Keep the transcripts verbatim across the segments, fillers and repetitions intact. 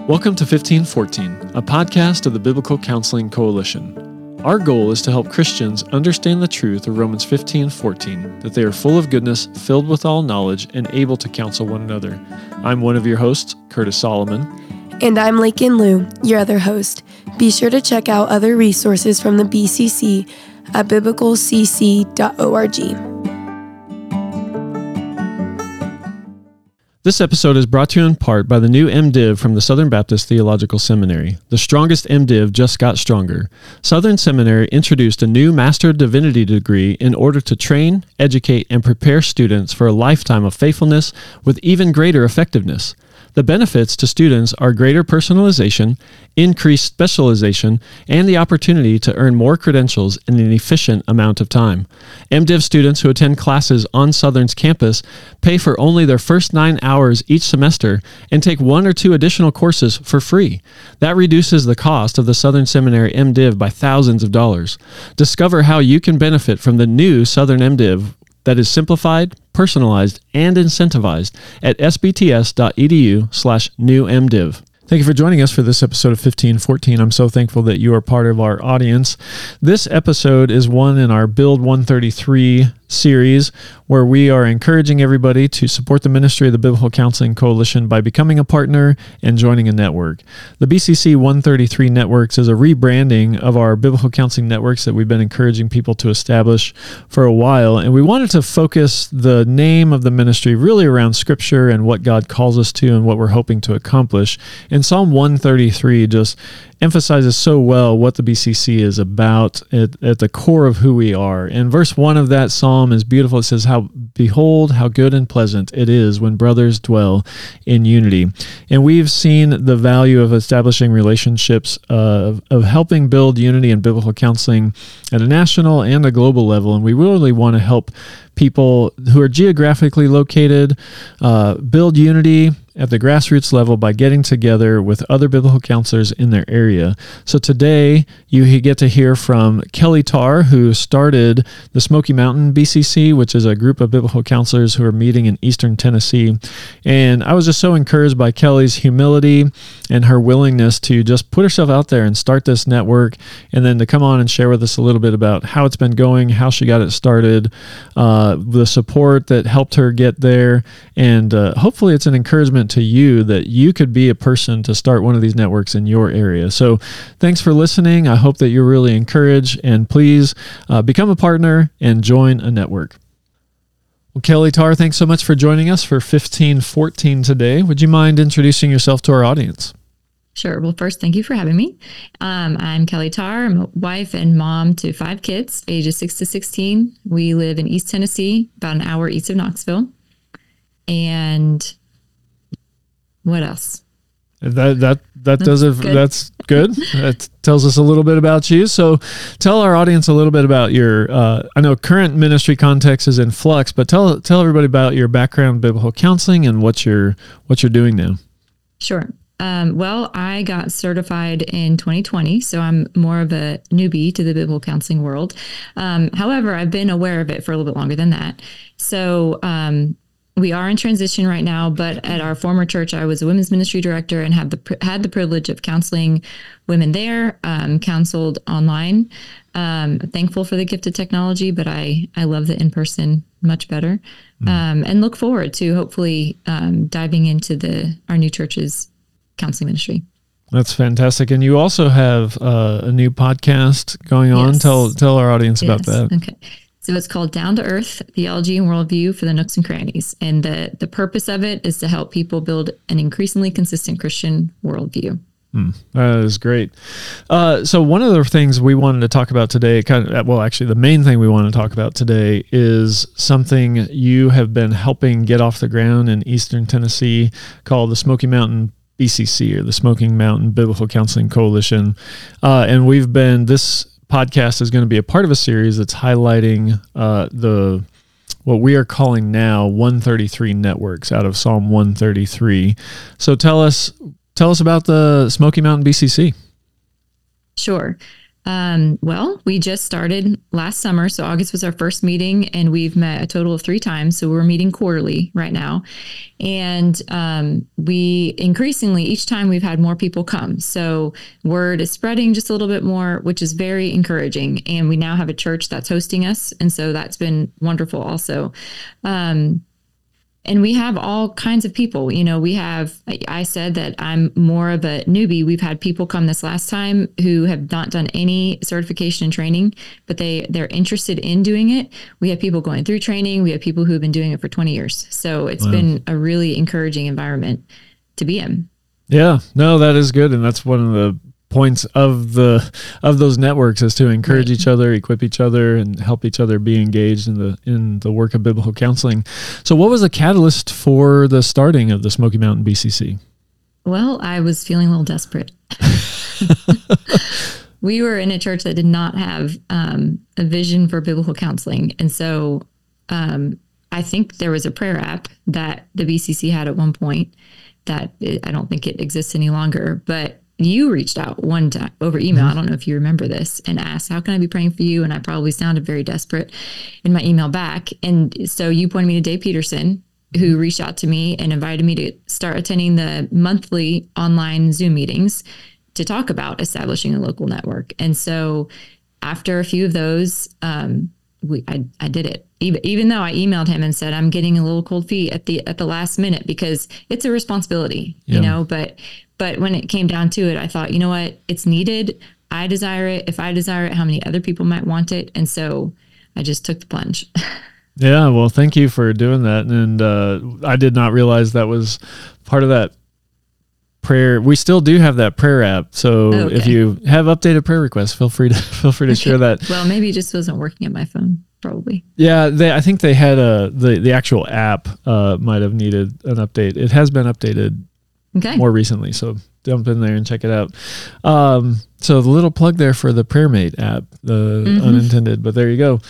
Welcome to fifteen fourteen, a podcast of the Biblical Counseling Coalition. Our goal is to help Christians understand the truth of Romans fifteen fourteen, that they are full of goodness, filled with all knowledge, and able to counsel one another. I'm one of your hosts, Curtis Solomon. And I'm Lakin Liu, your other host. Be sure to check out other resources from the B C C at biblical c c dot org. This episode is brought to you in part by the new MDiv from the Southern Baptist Theological Seminary. The strongest MDiv just got stronger. Southern Seminary introduced a new Master of Divinity degree in order to train, educate, and prepare students for a lifetime of faithfulness with even greater effectiveness. The benefits to students are greater personalization, increased specialization, and the opportunity to earn more credentials in an efficient amount of time. MDiv students who attend classes on Southern's campus pay for only their first nine hours each semester and take one or two additional courses for free. That reduces the cost of the Southern Seminary MDiv by thousands of dollars. Discover how you can benefit from the new Southern MDiv that is simplified, personalized, and incentivized at sbts.edu slash new MDiv. Thank you for joining us for this episode of fifteen fourteen. I'm so thankful that you are part of our audience. This episode is one in our Build one thirty-three series where we are encouraging everybody to support the ministry of the Biblical Counseling Coalition by becoming a partner and joining a network. The B C C one thirty-three Networks is a rebranding of our Biblical Counseling Networks that we've been encouraging people to establish for a while, and we wanted to focus the name of the ministry really around Scripture and what God calls us to and what we're hoping to accomplish. And Psalm one thirty-three just emphasizes so well what the B C C is about at, at the core of who we are. And verse one of that psalm is beautiful. It says, "How behold, how good and pleasant it is when brothers dwell in unity." And we've seen the value of establishing relationships, uh, of helping build unity and biblical counseling at a national and a global level. And we really want to help people who are geographically located uh, build unity at the grassroots level by getting together with other biblical counselors in their area. So today you get to hear from Kelly Tarr, who started the Smoky Mountain B C C, which is a group of biblical counselors who are meeting in Eastern Tennessee. And I was just so encouraged by Kelly's humility and her willingness to just put herself out there and start this network, and then to come on and share with us a little bit about how it's been going, how she got it started, uh, the support that helped her get there, and uh, hopefully it's an encouragement to you that you could be a person to start one of these networks in your area. So thanks for listening. I hope that you're really encouraged, and please uh, become a partner and join a network. Well, Kelly Tarr, thanks so much for joining us for fifteen fourteen today. Would you mind introducing yourself to our audience? Sure. Well, first, thank you for having me. Um, I'm Kelly Tarr. I'm a wife and mom to five kids, ages six to sixteen. We live in East Tennessee, about an hour east of Knoxville. And what else? That that that that's does it. Good. That's good. That tells us a little bit about you. So, tell our audience a little bit about your. Uh, I know current ministry context is in flux, but tell tell everybody about your background in biblical counseling and what you're what you're doing now. Sure. Um, well, I got certified in twenty twenty, so I'm more of a newbie to the biblical counseling world. Um, however, I've been aware of it for a little bit longer than that. So um, we are in transition right now, but at our former church, I was a women's ministry director and had the had the privilege of counseling women there, um, counseled online. Um, thankful for the gift of technology, but I, I love the in-person much better, mm. um, and look forward to hopefully um, diving into the our new church's counseling ministry. That's fantastic. And you also have uh, a new podcast going on. Yes. Tell tell our audience yes. about that. Okay. So it's called Down to Earth, Theology and Worldview for the Nooks and Crannies. And the, the purpose of it is to help people build an increasingly consistent Christian worldview. Hmm, that is great. Uh, so one of the things we wanted to talk about today, kind of, well, actually the main thing we want to talk about today is something you have been helping get off the ground in Eastern Tennessee called the Smoky Mountain B C C, or the Smoky Mountain Biblical Counseling Coalition. Uh, and we've been, this podcast is going to be a part of a series that's highlighting uh, the what we are calling now one thirty-three networks out of Psalm one thirty-three. So tell us tell us about the Smoky Mountain B C C. Sure. Um, well, we just started last summer. So August was our first meeting, and we've met a total of three times. So we're meeting quarterly right now. And um, we increasingly, each time we've had more people come. So word is spreading just a little bit more, which is very encouraging. And we now have a church that's hosting us. And so that's been wonderful also. Um, And we have all kinds of people. You know, we have, I said that I'm more of a newbie. We've had people come this last time who have not done any certification and training, but they, they're interested in doing it. We have people going through training. We have people who have been doing it for twenty years. So it's wow. been a really encouraging environment to be in. Yeah, no, that is good. And that's one of the points of the of those networks, is to encourage right. each other, equip each other, and help each other be engaged in the in the work of biblical counseling. So what was the catalyst for the starting of the Smoky Mountain B C C? Well, I was feeling a little desperate. We were in a church that did not have um, a vision for biblical counseling. And so um, I think there was a prayer app that the B C C had at one point that it, I don't think it exists any longer, but you reached out one time over email. Mm-hmm. I don't know if you remember this, and asked, how can I be praying for you? And I probably sounded very desperate in my email back. And so you pointed me to Dave Peterson, who reached out to me and invited me to start attending the monthly online Zoom meetings to talk about establishing a local network. And so after a few of those, um, we, I, I did it. Even, even though I emailed him and said, I'm getting a little cold feet at the, at the last minute, because it's a responsibility, yeah. you know, but But when it came down to it, I thought, you know what, it's needed. I desire it. If I desire it, how many other people might want it? And so I just took the plunge. Yeah, well, thank you for doing that. And uh, I did not realize that was part of that prayer. We still do have that prayer app. So okay. if you have updated prayer requests, feel free to feel free to share that. Well, maybe it just wasn't working on my phone. Probably. Yeah, they, I think they had a the the actual app uh, might have needed an update. It has been updated. Okay. More recently, so jump in there and check it out. Um, so the little plug there for the PrayerMate app, the mm-hmm. unintended, but there you go.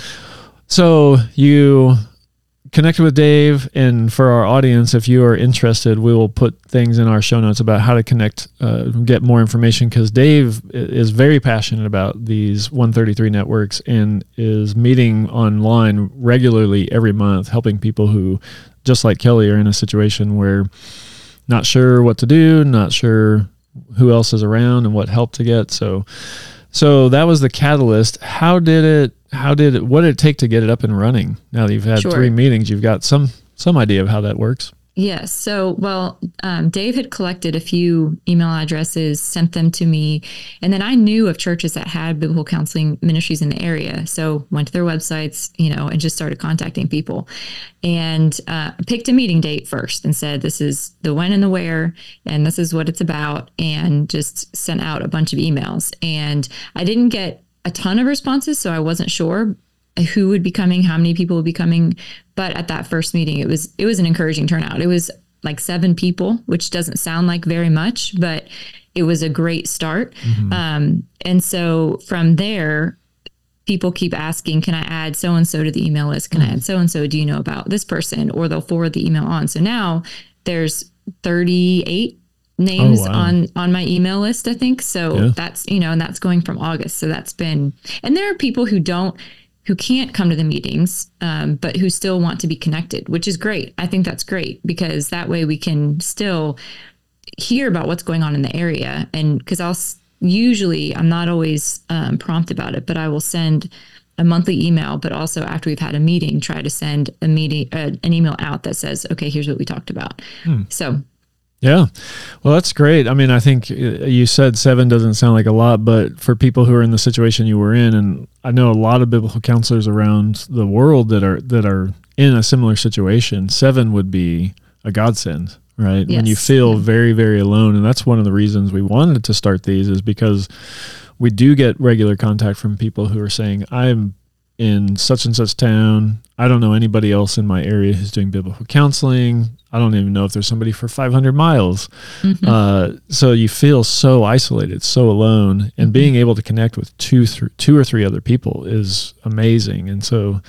So you connected with Dave, and for our audience, if you are interested, we will put things in our show notes about how to connect, uh, get more information, because Dave is very passionate about these one thirty-three networks and is meeting online regularly every month, helping people who, just like Kelly, are in a situation where not sure what to do, not sure who else is around and what help to get. So, so that was the catalyst. How did it, how did it, what did it take to get it up and running? Now that you've had sure. three meetings, you've got some, some idea of how that works. Yes. So, well, um, Dave had collected a few email addresses, sent them to me, and then I knew of churches that had biblical counseling ministries in the area. So went to their websites, you know, and just started contacting people, and uh, picked a meeting date first and said, this is the when and the where, and this is what it's about, and just sent out a bunch of emails. And I didn't get a ton of responses, so I wasn't sure who would be coming, how many people would be coming. But at that first meeting, it was it was an encouraging turnout. It was like seven people, which doesn't sound like very much, but it was a great start. Mm-hmm. Um, and so from there, people keep asking, can I add so-and-so to the email list? Can mm-hmm. I add so-and-so? Do you know about this person? Or they'll forward the email on. So now there's thirty-eight names oh, wow. on, on my email list, I think. So yeah. that's, you know, and that's going from August. So that's been, and there are people who don't, who can't come to the meetings, um, but who still want to be connected, which is great. I think that's great, because that way we can still hear about what's going on in the area. And because I'll usually, I'm not always um, prompt about it, but I will send a monthly email, but also after we've had a meeting, try to send a meeting, uh, an email out that says, okay, here's what we talked about. Hmm. So yeah. Well, that's great. I mean, I think you said seven doesn't sound like a lot, but for people who are in the situation you were in, and I know a lot of biblical counselors around the world that are that are in a similar situation, seven would be a godsend, right? Yes. When you feel yeah. very, very alone. And that's one of the reasons we wanted to start these, is because we do get regular contact from people who are saying, I'm in such and such town. I don't know anybody else in my area who's doing biblical counseling. I don't even know if there's somebody for five hundred miles. Mm-hmm. Uh, so you feel so isolated, so alone, and mm-hmm. being able to connect with two, th- two or three other people is amazing. And so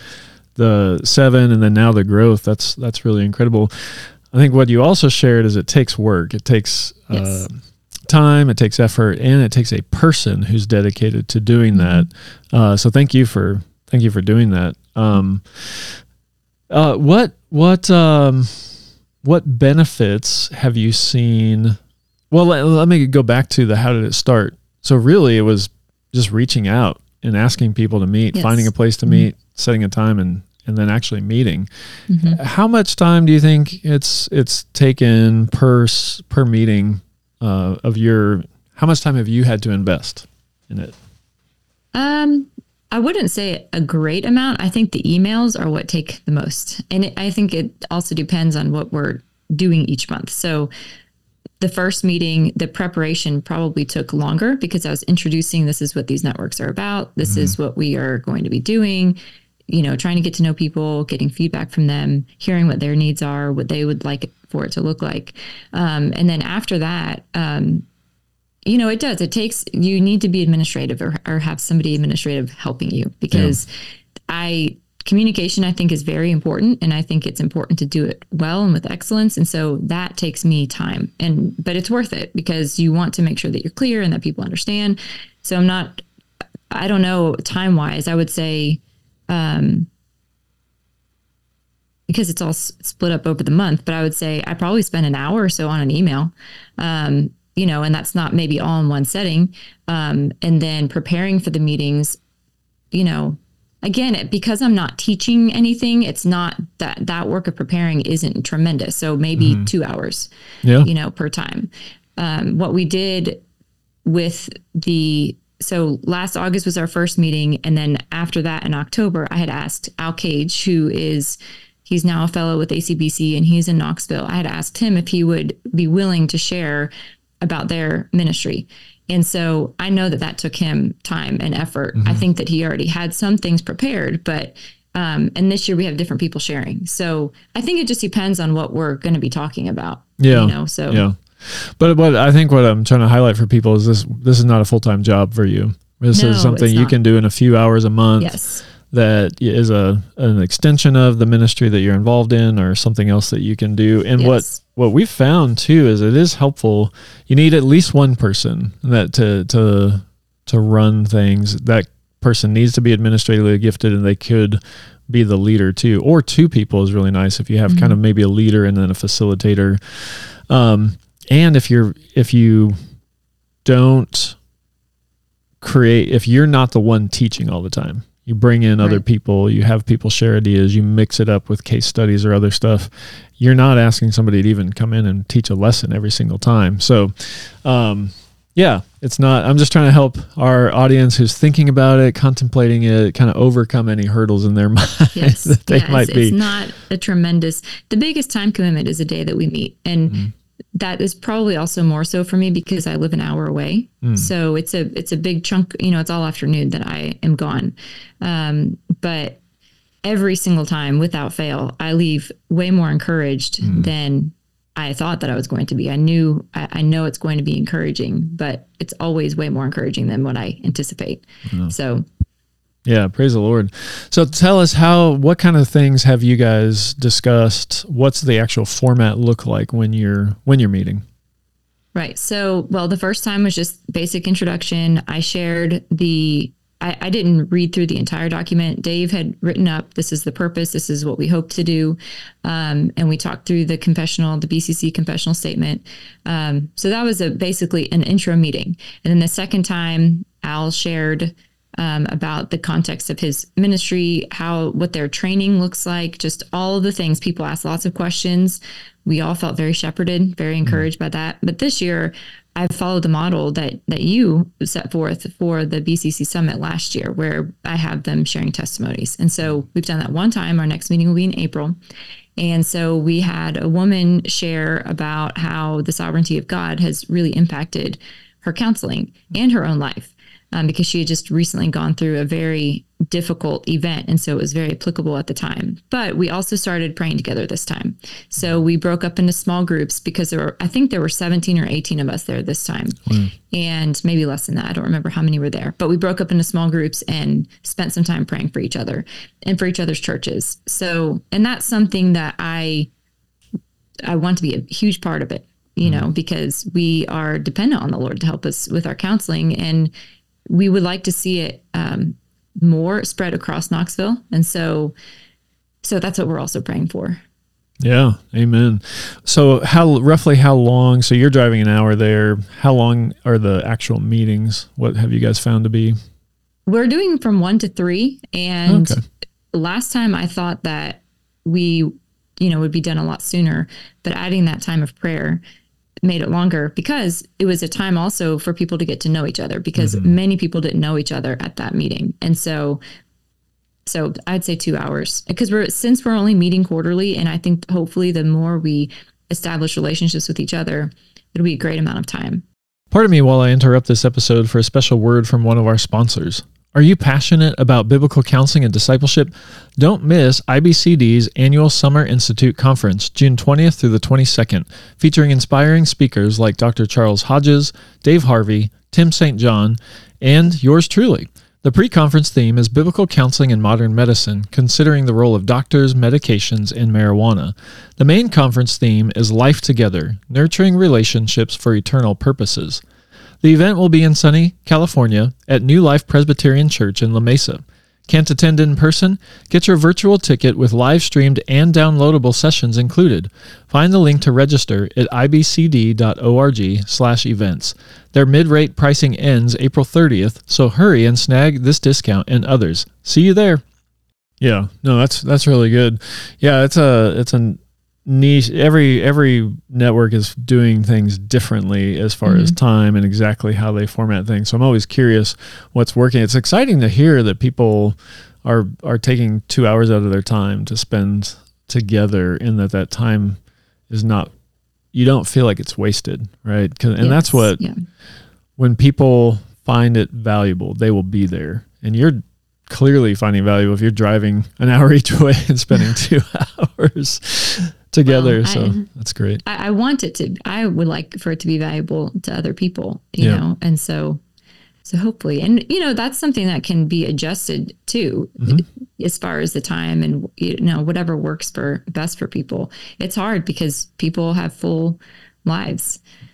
the seven, and then now the growth, that's, that's really incredible. I think what you also shared is it takes work. It takes, yes. uh, time, it takes effort, and it takes a person who's dedicated to doing that. Uh, so thank you for thank you for doing that. Um, uh, what what um, what benefits have you seen? Well, let, let me go back to the how did it start. So really, it was just reaching out and asking people to meet, yes. finding a place to meet, mm-hmm. setting a time, and and then actually meeting. Mm-hmm. How much time do you think it's it's taken per per meeting uh, of your? How much time have you had to invest in it? Um, I wouldn't say a great amount. I think the emails are what take the most, and it, I think it also depends on what we're doing each month. So the first meeting, the preparation probably took longer because I was introducing, this is what these networks are about. This mm-hmm. is what we are going to be doing, you know, trying to get to know people, getting feedback from them, hearing what their needs are, what they would like for it to look like. Um, and then after that, um, you know, it does, it takes, you need to be administrative or, or have somebody administrative helping you because yeah. I, communication, I think, is very important. And I think it's important to do it well and with excellence. And so that takes me time, and, but it's worth it because you want to make sure that you're clear and that people understand. So I'm not, I don't know, time wise, I would say, um, because it's all s- split up over the month, but I would say I probably spend an hour or so on an email, um, you know, and that's not maybe all in one setting. Um, and then preparing for the meetings, you know, again, because I'm not teaching anything, it's not that that work of preparing isn't tremendous. So maybe mm-hmm. two hours, yeah. you know, per time. Um, what we did with the, so last August was our first meeting. And then after that in October, I had asked Al Cage, who is, he's now a fellow with A C B C and he's in Knoxville. I had asked him if he would be willing to share about their ministry. And so I know that that took him time and effort. Mm-hmm. I think that he already had some things prepared, but, um, and this year we have different people sharing. So I think it just depends on what we're going to be talking about. Yeah. You know, so. Yeah. But what I think what I'm trying to highlight for people is this, this is not a full-time job for you. This no, is something you can do in a few hours a month. Yes. That is a an extension of the ministry that you're involved in or something else that you can do. And yes. what, what we've found too is it is helpful. You need at least one person that to to to run things. That person needs to be administratively gifted and they could be the leader too. Or two people is really nice if you have mm-hmm. kind of maybe a leader and then a facilitator. Um, and if you're if you don't create, if you're not the one teaching all the time, you bring in other right. people, you have people share ideas, you mix it up with case studies or other stuff. You're not asking somebody to even come in and teach a lesson every single time. So, um, yeah, it's not, I'm just trying to help our audience who's thinking about it, contemplating it, kind of overcome any hurdles in their mind yes. that they yeah, might it's, be. It's not a tremendous, the biggest time commitment is the day that we meet. And mm-hmm. that is probably also more so for me because I live an hour away. Mm. So it's a, it's a big chunk, you know, it's all afternoon that I am gone. Um, but every single time without fail, I leave way more encouraged mm. than I thought that I was going to be. I knew, I, I know it's going to be encouraging, but it's always way more encouraging than what I anticipate. Mm. So yeah, praise the Lord. So tell us how, what kind of things have you guys discussed? What's the actual format look like when you're, when you're meeting? Right. So, well, the first time was just basic introduction. I shared the, I, I didn't read through the entire document. Dave had written up, this is the purpose, this is what we hope to do. Um, and we talked through the confessional, the B C C confessional statement. Um, so that was a basically an intro meeting. And then the second time Al shared Um, about the context of his ministry, how, what their training looks like, just all of the things. People asked lots of questions. We all felt very shepherded, very encouraged mm-hmm. by that. But this year, I've followed the model that that you set forth for the B C C Summit last year, where I have them sharing testimonies. And so we've done that one time. Our next meeting will be in April. And so we had a woman share about how the sovereignty of God has really impacted her counseling and her own life. Um, because she had just recently gone through a very difficult event. And so it was very applicable at the time. But we also started praying together this time. So we broke up into small groups because there were, I think there were seventeen or eighteen of us there this time. Mm. And maybe less than that. I don't remember how many were there. But we broke up into small groups and spent some time praying for each other and for each other's churches. So, and that's something that I, I want to be a huge part of it. you know, because we are dependent on the Lord to help us with our counseling. And we would like to see it um, more spread across Knoxville. And so, so that's what we're also praying for. Yeah. Amen. So how, roughly how long, so you're driving an hour there. How long are the actual meetings? What have you guys found to be? We're doing from one to three. And Okay. last time I thought that we, you know, would be done a lot sooner, but adding that time of prayer made it longer because it was a time also for people to get to know each other, because mm-hmm. many people didn't know each other at that meeting. And so, so I'd say two hours because we're, since we're only meeting quarterly, and I think hopefully the more we establish relationships with each other, it'll be a great amount of time. Pardon me while I interrupt this episode for a special word from one of our sponsors. Are you passionate about biblical counseling and discipleship? Don't miss I B C D's annual Summer Institute Conference, June twentieth through the twenty-second, featuring inspiring speakers like Doctor Charles Hodges, Dave Harvey, Tim Saint John, and yours truly. The pre-conference theme is Biblical Counseling in Modern Medicine, considering the role of doctors, medications, and marijuana. The main conference theme is Life Together, Nurturing Relationships for Eternal Purposes. The event will be in sunny California at New Life Presbyterian Church in La Mesa. Can't attend in person? Get your virtual ticket with live-streamed and downloadable sessions included. Find the link to register at ibcd.org slash events. Their mid-rate pricing ends April thirtieth, so hurry and snag this discount and others. See you there. Yeah, no, that's that's really good. Yeah, it's a it's a niche. Every every network is doing things differently as far mm-hmm. as time and exactly how they format things. So I'm always curious what's working. It's exciting to hear that people are are taking two hours out of their time to spend together, and that that time is not, you don't feel like it's wasted, right? 'Cause, and yes. that's what, yeah. when people find it valuable, they will be there. And you're clearly finding value if you're driving an hour each way and spending two hours together. Well, so I, that's great. I, I want it to, I would like for it to be valuable to other people, you yeah. know? And so, so hopefully, and you know, that's something that can be adjusted too, mm-hmm. as far as the time and, you know, whatever works for best for people. It's hard because people have full lives.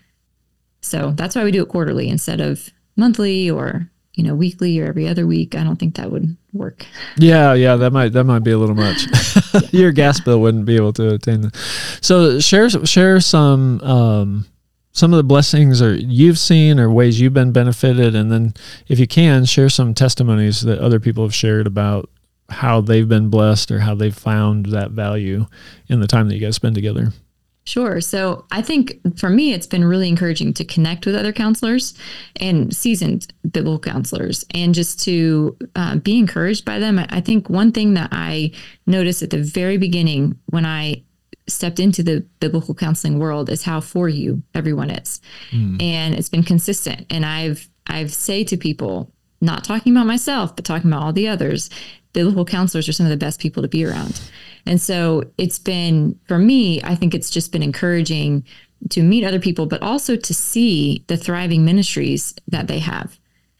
So that's why we do it quarterly instead of monthly or, you know, weekly or every other week. I don't think that would work. Yeah. Yeah. That might, that might be a little much. Your gas bill wouldn't be able to attain that. So share, share some, um, some of the blessings or you've seen or ways you've been benefited. And then if you can, share some testimonies that other people have shared about how they've been blessed or how they've found that value in the time that you guys spend together. Sure. So I think for me, it's been really encouraging to connect with other counselors and seasoned biblical counselors and just to uh, be encouraged by them. I, I think one thing that I noticed at the very beginning when I stepped into the biblical counseling world is how for you everyone is. Mm. And it's been consistent. And I've, I've say to people, not talking about myself, but talking about all the others, biblical counselors are some of the best people to be around. And so it's been, for me, I think it's just been encouraging to meet other people, but also to see the thriving ministries that they have.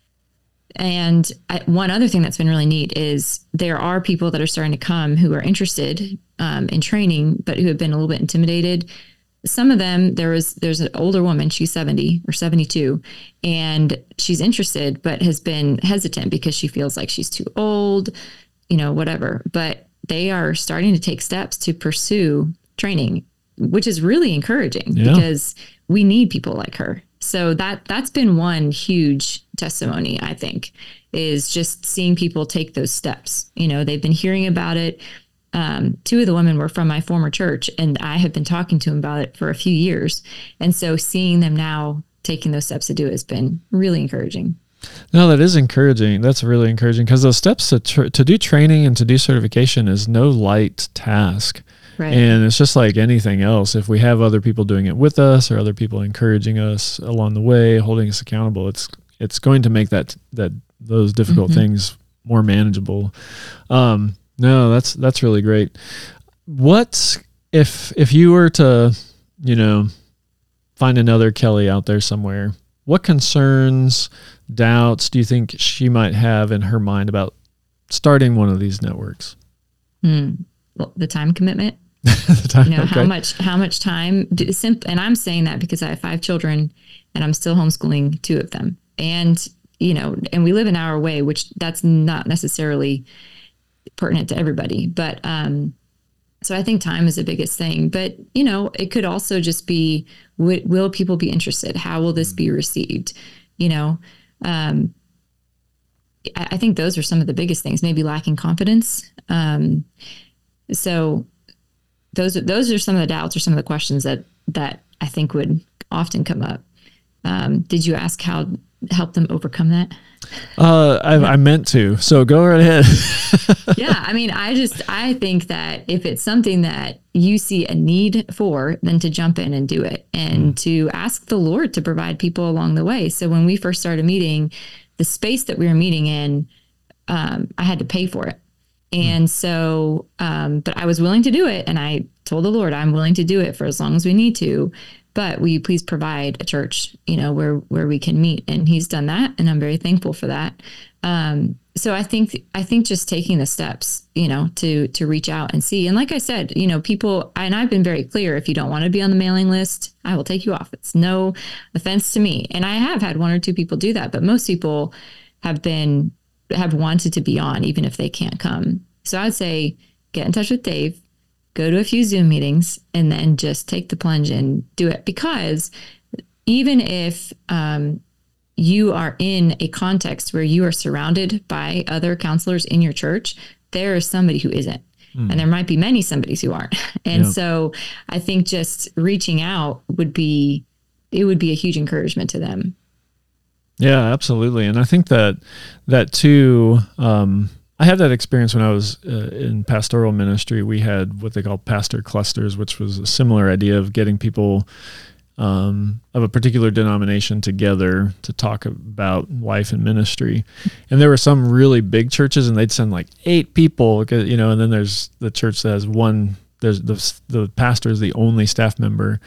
And I, one other thing that's been really neat is there are people that are starting to come who are interested um, in training, but who have been a little bit intimidated. Some of them, there was, there's an older woman, she's seventy or seventy-two, and she's interested, but has been hesitant because she feels like she's too old, you know, whatever. But they are starting to take steps to pursue training, which is really encouraging yeah. because we need people like her. So that, that's been one huge testimony, I think, is just seeing people take those steps. You know, they've been hearing about it. Um, two of the women were from my former church, and I have been talking to them about it for a few years. And so seeing them now taking those steps to do it has been really encouraging. No, that is encouraging. That's really encouraging because those steps to tr- to do training and to do certification is no light task. Right. And it's just like anything else. If we have other people doing it with us or other people encouraging us along the way, holding us accountable, it's it's going to make that that those difficult mm-hmm. things more manageable. Um, no, that's that's really great. What if if you were to, you know, find another Kelly out there somewhere? What concerns, doubts do you think she might have in her mind about starting one of these networks? Mm. Well, the time commitment. the time, you know, okay. how much, how much time do, simp- and I'm saying that because I have five children and I'm still homeschooling two of them. And, you know, and we live an hour away, which that's not necessarily pertinent to everybody. But, um, so I think time is the biggest thing, but you know, it could also just be, w- will people be interested? How will this be received? You know, um, I, I think those are some of the biggest things, maybe lacking confidence. Um, so those are, those are some of the doubts or some of the questions that, that I think would often come up. Um, did you ask how help them overcome that? Uh, I, I meant to, so go right ahead. Yeah. I mean, I just, I think that if it's something that you see a need for, then to jump in and do it and mm. to ask the Lord to provide people along the way. So when we first started meeting, the space that we were meeting in, um, I had to pay for it. And so, um, but I was willing to do it. And I told the Lord, I'm willing to do it for as long as we need to, but will you please provide a church, you know, where, where we can meet? And he's done that. And I'm very thankful for that. Um, so I think, I think just taking the steps, you know, to, to reach out and see. And like I said, you know, people, and I've been very clear, if you don't want to be on the mailing list, I will take you off. It's no offense to me. And I have had one or two people do that, but most people have been, have wanted to be on, even if they can't come. So I'd say, get in touch with Dave, go to a few Zoom meetings, and then just take the plunge and do it. Because even if um, you are in a context where you are surrounded by other counselors in your church, there is somebody who isn't. Mm. And there might be many somebodies who aren't. And yeah. so I think just reaching out would be, it would be a huge encouragement to them. Yeah, absolutely. And I think that that too, um, I had that experience when I was uh, in pastoral ministry. We had what they call pastor clusters, which was a similar idea of getting people um, of a particular denomination together to talk about life and ministry. And there were some really big churches, and they'd send like eight people, you know, and then there's the church that has one, there's the, the pastor is the only staff member.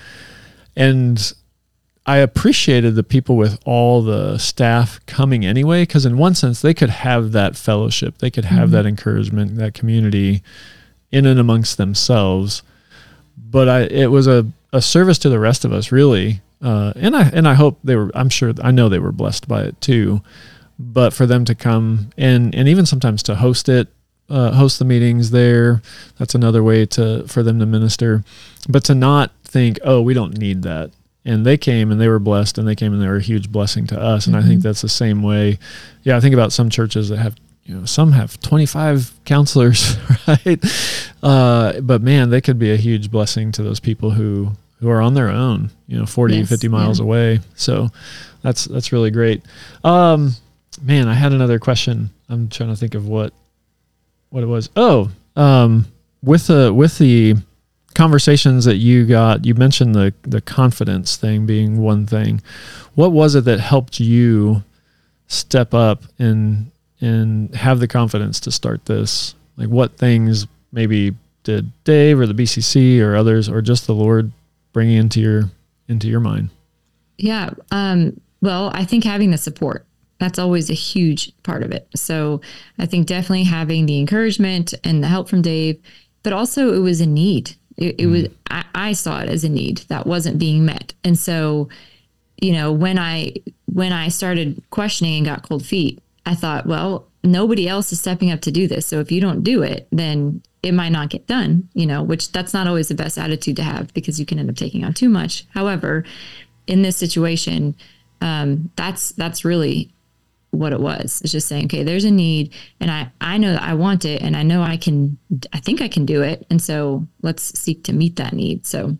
And I appreciated the people with all the staff coming anyway, because in one sense they could have that fellowship, they could have mm-hmm. that encouragement, that community in and amongst themselves. But I, it was a, a service to the rest of us, really. Uh, and I and I hope they were. I'm sure I know they were blessed by it too. But for them to come and and even sometimes to host it, uh, host the meetings there, that's another way to for them to minister. But to not think, oh, we don't need that. And they came and they were blessed, and they came and they were a huge blessing to us. And mm-hmm. I think that's the same way. Yeah, I think about some churches that have, you know, some have twenty-five counselors, right? Uh, but man, they could be a huge blessing to those people who, who are on their own, you know, forty, yes, fifty miles yeah. away. So that's, that's really great. Um, man, I had another question. I'm trying to think of what, what it was. Oh, um, with the, with the, conversations that you got, you mentioned the the confidence thing being one thing. What was it that helped you step up and and have the confidence to start this? Like, what things maybe did Dave or the B C C or others, or just the Lord bring into your into your mind? Yeah. Um, well, I think having the support, that's always a huge part of it. So I think definitely having the encouragement and the help from Dave, but also it was a need. It, it was, I, I saw it as a need that wasn't being met. And so, you know, when I, when I started questioning and got cold feet, I thought, well, nobody else is stepping up to do this. So if you don't do it, then it might not get done, you know, which that's not always the best attitude to have, because you can end up taking on too much. However, in this situation, um, that's, that's really what it was. It's just saying, okay, there's a need, and I, I know that I want it, and I know I can, I think I can do it. And so let's seek to meet that need. So,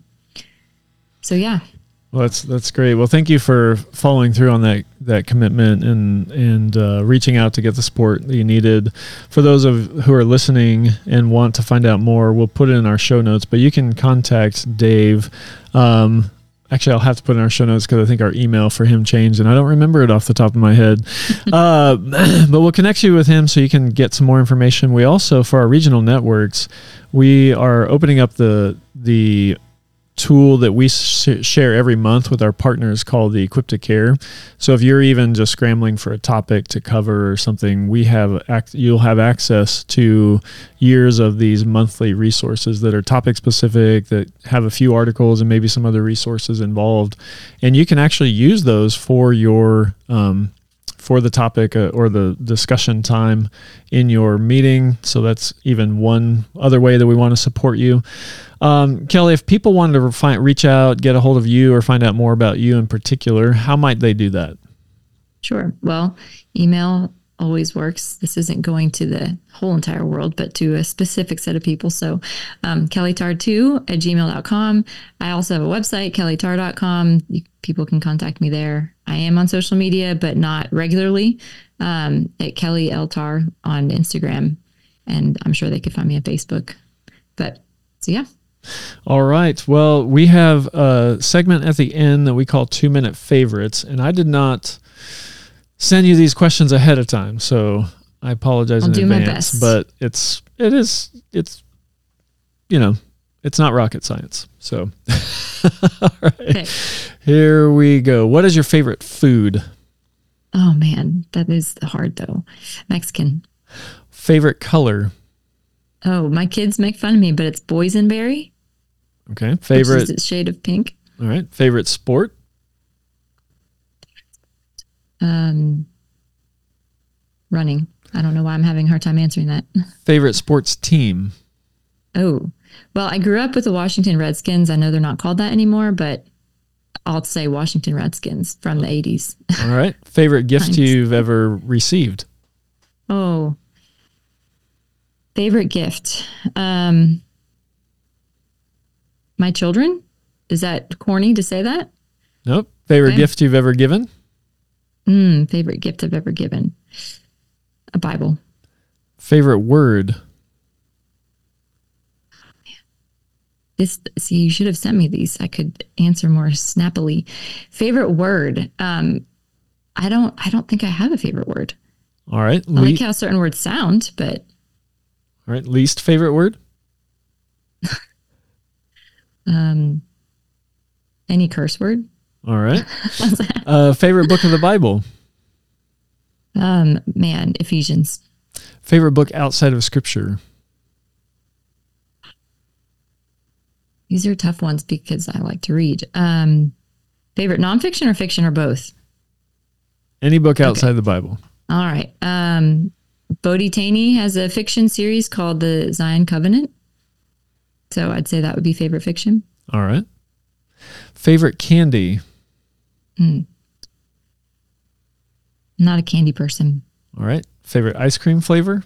so yeah. Well, that's, that's great. Well, thank you for following through on that, that commitment and, and, uh, reaching out to get the support that you needed. For those of who are listening and want to find out more, we'll put it in our show notes, but you can contact Dave. Um, Actually, I'll have to put in our show notes because I think our email for him changed, and I don't remember it off the top of my head. uh, but we'll connect you with him so you can get some more information. We also, for our regional networks, we are opening up the the tool that we sh- share every month with our partners called the Equipped to Care. So if you're even just scrambling for a topic to cover or something, we have ac- you'll have access to years of these monthly resources that are topic specific, that have a few articles and maybe some other resources involved. And you can actually use those for your um, for the topic uh, or the discussion time in your meeting. So that's even one other way that we want to support you. Um, Kelly, if people wanted to find, reach out, get a hold of you, or find out more about you in particular, how might they do that? Sure. Well, email always works. This isn't going to the whole entire world, but to a specific set of people. So um, kelly tar two at gmail dot com. I also have a website, kelly tar dot com. You, people can contact me there. I am on social media, but not regularly, um, at Kelly L. Tar on Instagram. And I'm sure they could find me on Facebook. But so, yeah. All right. Well, we have a segment at the end that we call two minute favorites. And I did not send you these questions ahead of time, so I apologize I'll in do my advance. best. But it's it is it's you know it's not rocket science. So all right, okay. Here we go. What is your favorite food? Oh man, that is hard though. Mexican. Favorite color? Oh, my kids make fun of me, but it's boysenberry. Okay. Favorite which is a shade of pink. All right. Favorite sport? Um, running. I don't know why I'm having a hard time answering that. Favorite sports team? Oh, well, I grew up with the Washington Redskins. I know they're not called that anymore, but I'll say Washington Redskins from the eighties. All right. Favorite gift you've ever received? Oh, favorite gift. Um, my children? Is that corny to say that? Nope. Favorite okay. gift you've ever given? Mm, favorite gift I've ever given. A Bible. Favorite word? This, see, you should have sent me these. I could answer more snappily. Favorite word. Um, I don't, I don't think I have a favorite word. All right. I like how certain words sound, but. All right. Least favorite word? um, any curse word. All right. uh, favorite book of the Bible? Um, man, Ephesians. Favorite book outside of Scripture? These are tough ones because I like to read. Um, favorite nonfiction or fiction or both? Any book outside okay. the Bible. All right. Um, Bodhi Taney has a fiction series called The Zion Covenant. So I'd say that would be favorite fiction. All right. Favorite candy? Mm. Not a candy person. All right. Favorite ice cream flavor?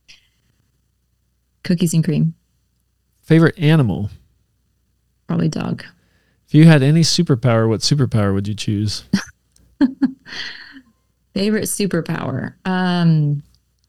Cookies and cream. Favorite animal? Probably dog. If you had any superpower, what superpower would you choose? Favorite superpower? Um,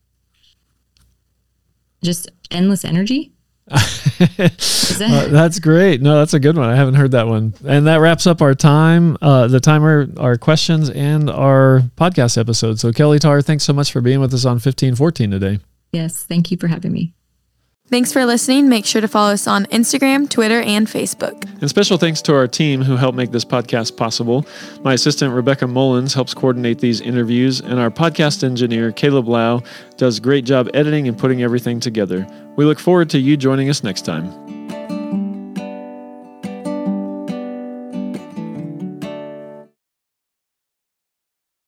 just endless energy. that- uh, that's great. No, that's a good one. I haven't heard that one. And that wraps up our time, uh, the timer, our questions, and our podcast episode. So Kelly Tar, thanks so much for being with us on fifteen fourteen today. Yes, thank you for having me. Thanks for listening. Make sure to follow us on Instagram, Twitter, and Facebook. And special thanks to our team who helped make this podcast possible. My assistant, Rebecca Mullins, helps coordinate these interviews, and our podcast engineer, Caleb Lau, does a great job editing and putting everything together. We look forward to you joining us next time.